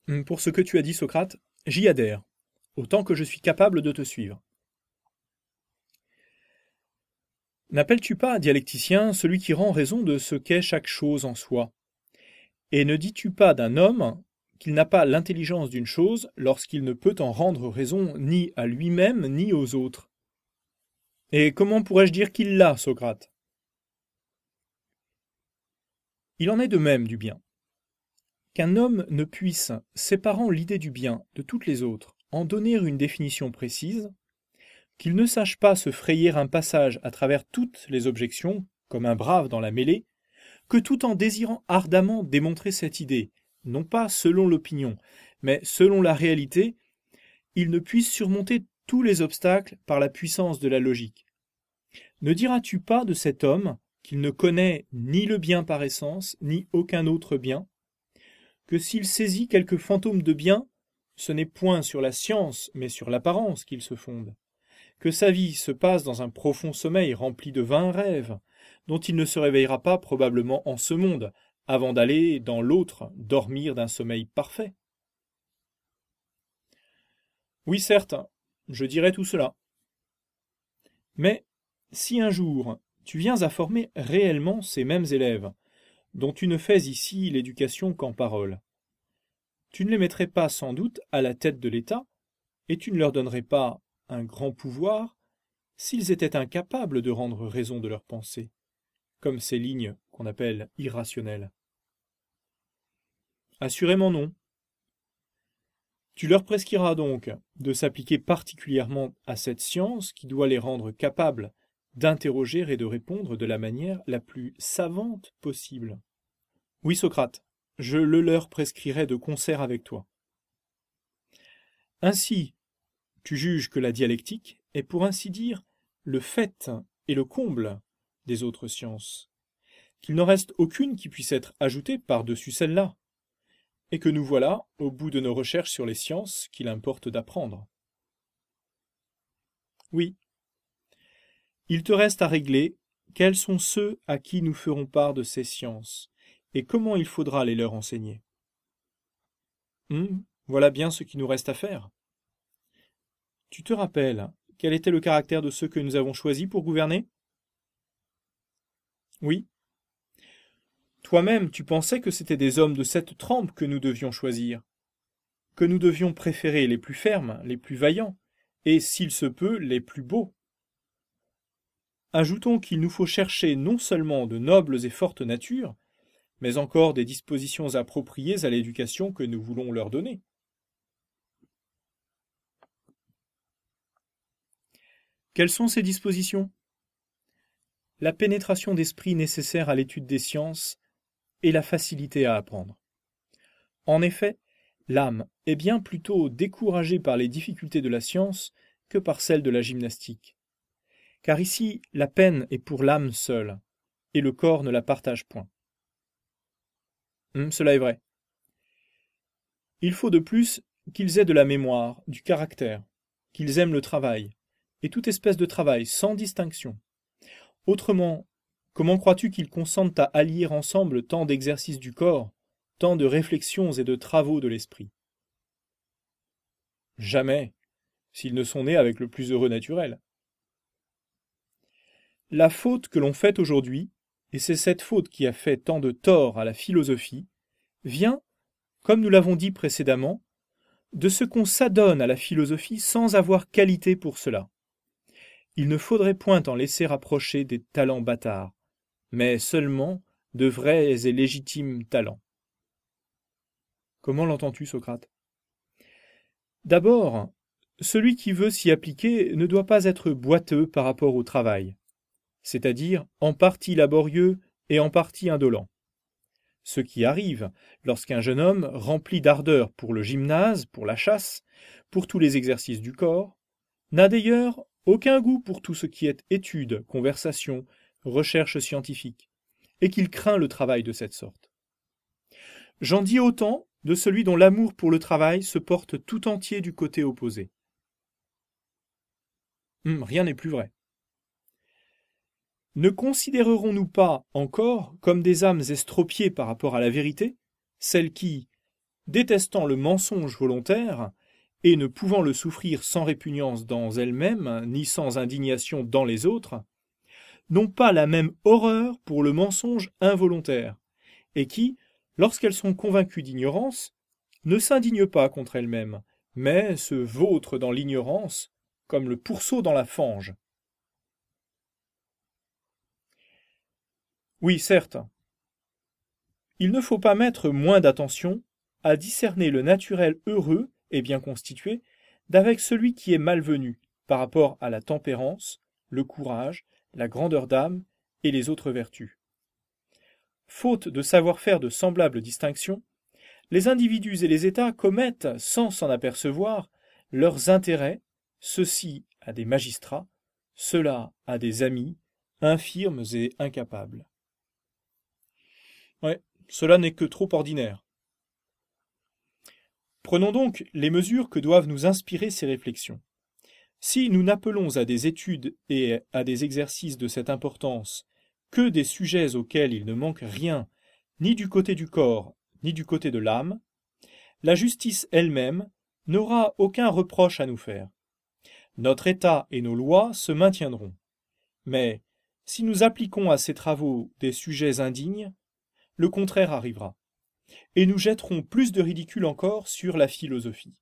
Pour ce que tu as dit, Socrate, j'y adhère, autant que je suis capable de te suivre. N'appelles-tu pas, dialecticien, celui qui rend raison de ce qu'est chaque chose en soi? Et ne dis-tu pas d'un homme qu'il n'a pas l'intelligence d'une chose lorsqu'il ne peut en rendre raison ni à lui-même ni aux autres? Et comment pourrais-je dire qu'il l'a, Socrate? Il en est de même du bien. Qu'un homme ne puisse, séparant l'idée du bien de toutes les autres, en donner une définition précise, qu'il ne sache pas se frayer un passage à travers toutes les objections, comme un brave dans la mêlée, que tout en désirant ardemment démontrer cette idée, non pas selon l'opinion, mais selon la réalité, il ne puisse surmonter tous les obstacles par la puissance de la logique. Ne diras-tu pas de cet homme qu'il ne connaît ni le bien par essence, ni aucun autre bien, que s'il saisit quelque fantôme de bien, ce n'est point sur la science, mais sur l'apparence qu'il se fonde, que sa vie se passe dans un profond sommeil rempli de vains rêves, dont il ne se réveillera pas probablement en ce monde, avant d'aller, dans l'autre, dormir d'un sommeil parfait. Oui, certes, je dirais tout cela. Mais si un jour tu viens à former réellement ces mêmes élèves, dont tu ne fais ici l'éducation qu'en parole, tu ne les mettrais pas sans doute à la tête de l'État, et tu ne leur donnerais pas un grand pouvoir s'ils étaient incapables de rendre raison de leurs pensées, comme ces lignes qu'on appelle irrationnelles. Assurément non. Tu leur prescriras donc de s'appliquer particulièrement à cette science qui doit les rendre capables d'interroger et de répondre de la manière la plus savante possible. Oui, Socrate, je le leur prescrirai de concert avec toi. Ainsi, tu juges que la dialectique est pour ainsi dire le fait et le comble des autres sciences, qu'il n'en reste aucune qui puisse être ajoutée par-dessus celle-là, et que nous voilà au bout de nos recherches sur les sciences qu'il importe d'apprendre. Oui, il te reste à régler quels sont ceux à qui nous ferons part de ces sciences, et comment il faudra les leur enseigner. Voilà bien ce qui nous reste à faire. Tu te rappelles quel était le caractère de ceux que nous avons choisis pour gouverner? Oui. Toi-même, tu pensais que c'étaient des hommes de cette trempe que nous devions choisir, que nous devions préférer les plus fermes, les plus vaillants, et, s'il se peut, les plus beaux. Ajoutons qu'il nous faut chercher non seulement de nobles et fortes natures, mais encore des dispositions appropriées à l'éducation que nous voulons leur donner. Quelles sont ces dispositions? La pénétration d'esprit nécessaire à l'étude des sciences et la facilité à apprendre. En effet, l'âme est bien plutôt découragée par les difficultés de la science que par celles de la gymnastique. Car ici, la peine est pour l'âme seule, et le corps ne la partage point. Cela est vrai. Il faut de plus qu'ils aient de la mémoire, du caractère, qu'ils aiment le travail, et toute espèce de travail, sans distinction. Autrement, comment crois-tu qu'ils consentent à allier ensemble tant d'exercices du corps, tant de réflexions et de travaux de l'esprit? Jamais, s'ils ne sont nés avec le plus heureux naturel. La faute que l'on fait aujourd'hui, et c'est cette faute qui a fait tant de tort à la philosophie, vient, comme nous l'avons dit précédemment, de ce qu'on s'adonne à la philosophie sans avoir qualité pour cela. Il ne faudrait point en laisser approcher des talents bâtards, mais seulement de vrais et légitimes talents. Comment l'entends-tu, Socrate? D'abord, celui qui veut s'y appliquer ne doit pas être boiteux par rapport au travail, c'est-à-dire en partie laborieux et en partie indolent. Ce qui arrive lorsqu'un jeune homme, rempli d'ardeur pour le gymnase, pour la chasse, pour tous les exercices du corps, n'a d'ailleurs aucun goût pour tout ce qui est étude, conversation, recherche scientifique, et qu'il craint le travail de cette sorte. J'en dis autant de celui dont l'amour pour le travail se porte tout entier du côté opposé. Rien n'est plus vrai. Ne considérerons-nous pas encore comme des âmes estropiées par rapport à la vérité, celles qui, détestant le mensonge volontaire, et ne pouvant le souffrir sans répugnance dans elles-mêmes, ni sans indignation dans les autres, n'ont pas la même horreur pour le mensonge involontaire, et qui, lorsqu'elles sont convaincues d'ignorance, ne s'indignent pas contre elles-mêmes, mais se vautrent dans l'ignorance, comme le pourceau dans la fange. Oui, certes, il ne faut pas mettre moins d'attention à discerner le naturel heureux et bien constitué d'avec celui qui est malvenu par rapport à la tempérance, le courage, la grandeur d'âme et les autres vertus. Faute de savoir faire de semblables distinctions, les individus et les États commettent, sans s'en apercevoir, leurs intérêts, ceux-ci à des magistrats, ceux-là à des amis, infirmes et incapables. Ouais, cela n'est que trop ordinaire. Prenons donc les mesures que doivent nous inspirer ces réflexions. Si nous n'appelons à des études et à des exercices de cette importance que des sujets auxquels il ne manque rien, ni du côté du corps, ni du côté de l'âme, la justice elle-même n'aura aucun reproche à nous faire. Notre État et nos lois se maintiendront. Mais si nous appliquons à ces travaux des sujets indignes, le contraire arrivera, et nous jetterons plus de ridicule encore sur la philosophie.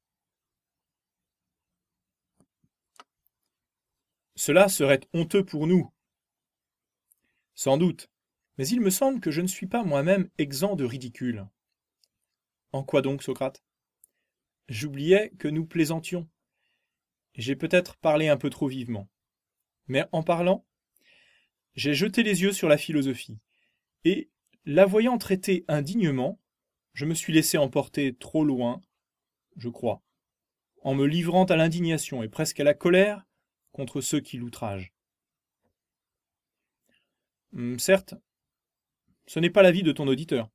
Cela serait honteux pour nous. Sans doute, mais il me semble que je ne suis pas moi-même exempt de ridicule. En quoi donc, Socrate? J'oubliais que nous plaisantions. J'ai peut-être parlé un peu trop vivement. Mais en parlant, j'ai jeté les yeux sur la philosophie, et, la voyant traitée indignement, je me suis laissé emporter trop loin, je crois, en me livrant à l'indignation et presque à la colère contre ceux qui l'outragent. Certes, ce n'est pas l'avis de ton auditeur.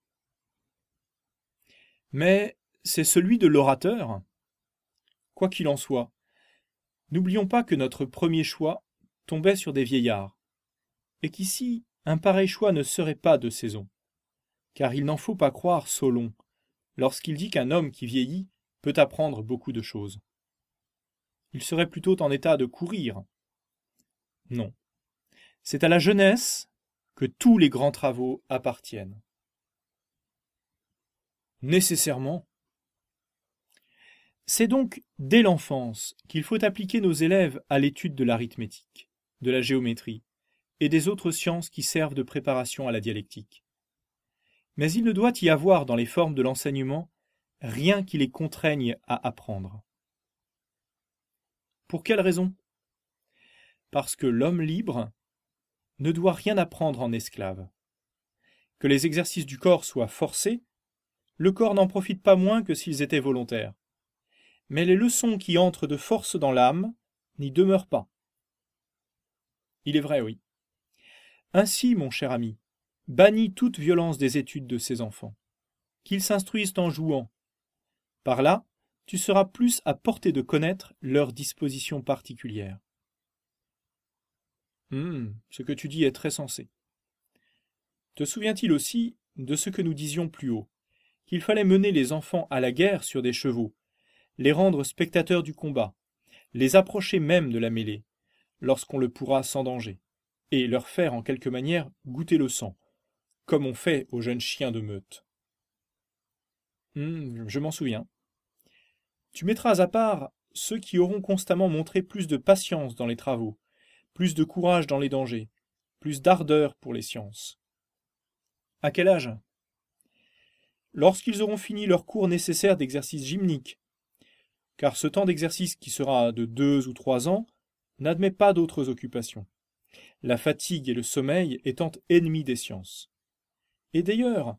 Mais c'est celui de l'orateur. Quoi qu'il en soit, n'oublions pas que notre premier choix tombait sur des vieillards, et qu'ici un pareil choix ne serait pas de saison, car il n'en faut pas croire Solon lorsqu'il dit qu'un homme qui vieillit peut apprendre beaucoup de choses. Il serait plutôt en état de courir. Non, c'est à la jeunesse que tous les grands travaux appartiennent. Nécessairement. C'est donc dès l'enfance qu'il faut appliquer nos élèves à l'étude de l'arithmétique, de la géométrie et des autres sciences qui servent de préparation à la dialectique. Mais il ne doit y avoir dans les formes de l'enseignement rien qui les contraigne à apprendre. Pour quelle raison? Parce que l'homme libre ne doit rien apprendre en esclave. Que les exercices du corps soient forcés, le corps n'en profite pas moins que s'ils étaient volontaires. Mais les leçons qui entrent de force dans l'âme n'y demeurent pas. Il est vrai, oui. Ainsi, mon cher ami, bannis toute violence des études de ces enfants. Qu'ils s'instruisent en jouant. Par là, tu seras plus à portée de connaître leurs dispositions particulières. Ce que tu dis est très sensé. Te souvient-il aussi de ce que nous disions plus haut, qu'il fallait mener les enfants à la guerre sur des chevaux, les rendre spectateurs du combat, les approcher même de la mêlée, lorsqu'on le pourra sans danger, et leur faire en quelque manière goûter le sang, comme on fait aux jeunes chiens de meute. Je m'en souviens. Tu mettras à part ceux qui auront constamment montré plus de patience dans les travaux, plus de courage dans les dangers, plus d'ardeur pour les sciences. À quel âge? Lorsqu'ils auront fini leur cours nécessaire d'exercice gymnique, car ce temps d'exercice qui sera de 2 ou 3 ans n'admet pas d'autres occupations, la fatigue et le sommeil étant ennemis des sciences. Et d'ailleurs,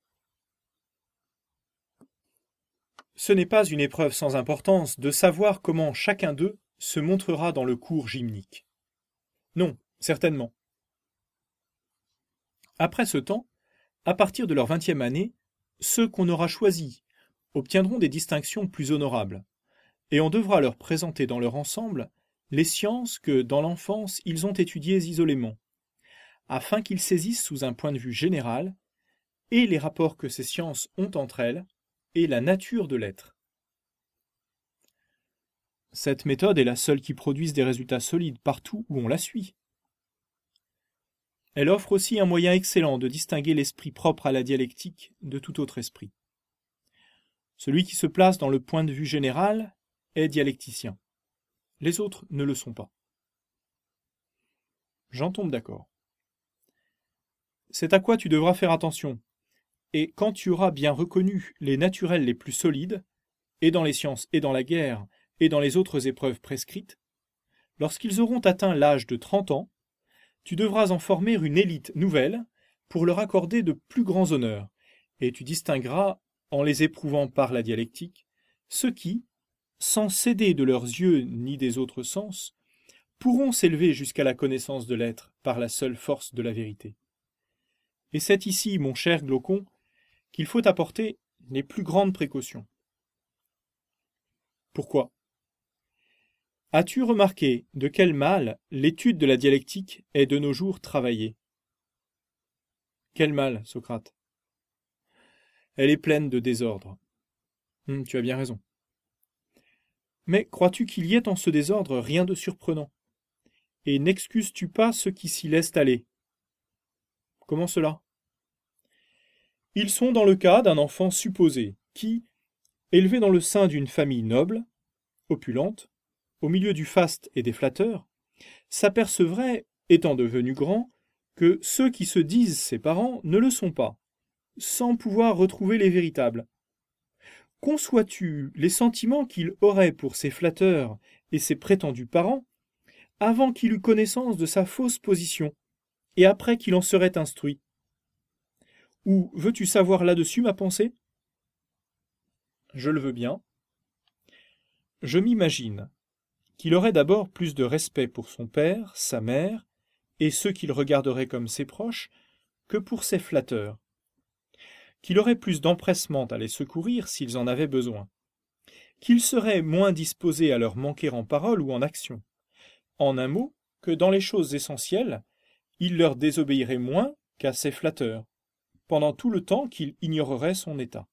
ce n'est pas une épreuve sans importance de savoir comment chacun d'eux se montrera dans le cours gymnique. Non, certainement. Après ce temps, à partir de leur 20e année, ceux qu'on aura choisis obtiendront des distinctions plus honorables, et on devra leur présenter dans leur ensemble les sciences que, dans l'enfance, ils ont étudiées isolément, afin qu'ils saisissent sous un point de vue général et les rapports que ces sciences ont entre elles, et la nature de l'être. Cette méthode est la seule qui produise des résultats solides partout où on la suit. Elle offre aussi un moyen excellent de distinguer l'esprit propre à la dialectique de tout autre esprit. Celui qui se place dans le point de vue général est dialecticien. Les autres ne le sont pas. J'en tombe d'accord. C'est à quoi tu devras faire attention. Et quand tu auras bien reconnu les naturels les plus solides, et dans les sciences, et dans la guerre, et dans les autres épreuves prescrites, lorsqu'ils auront atteint l'âge de 30 ans, tu devras en former une élite nouvelle pour leur accorder de plus grands honneurs, et tu distingueras, en les éprouvant par la dialectique, ceux qui, sans céder de leurs yeux ni des autres sens, pourront s'élever jusqu'à la connaissance de l'être par la seule force de la vérité. Et c'est ici, mon cher Glaucon, qu'il faut apporter les plus grandes précautions. Pourquoi ? As-tu remarqué de quel mal l'étude de la dialectique est de nos jours travaillée ? Quel mal, Socrate ? Elle est pleine de désordre. Tu as bien raison. Mais crois-tu qu'il y ait en ce désordre rien de surprenant ? Et n'excuses-tu pas ceux qui s'y laissent aller ? Comment cela ? Ils sont dans le cas d'un enfant supposé qui, élevé dans le sein d'une famille noble, opulente, au milieu du faste et des flatteurs, s'apercevrait, étant devenu grand, que ceux qui se disent ses parents ne le sont pas, sans pouvoir retrouver les véritables. Conçois-tu les sentiments qu'il aurait pour ses flatteurs et ses prétendus parents, avant qu'il eût connaissance de sa fausse position, et après qu'il en serait instruit ? Ou veux-tu savoir là-dessus ma pensée ? Je le veux bien. Je m'imagine qu'il aurait d'abord plus de respect pour son père, sa mère, et ceux qu'il regarderait comme ses proches, que pour ses flatteurs, qu'il aurait plus d'empressement à les secourir s'ils en avaient besoin, qu'il serait moins disposé à leur manquer en parole ou en action, en un mot, que dans les choses essentielles, il leur désobéirait moins qu'à ses flatteurs, pendant tout le temps qu'il ignorerait son état.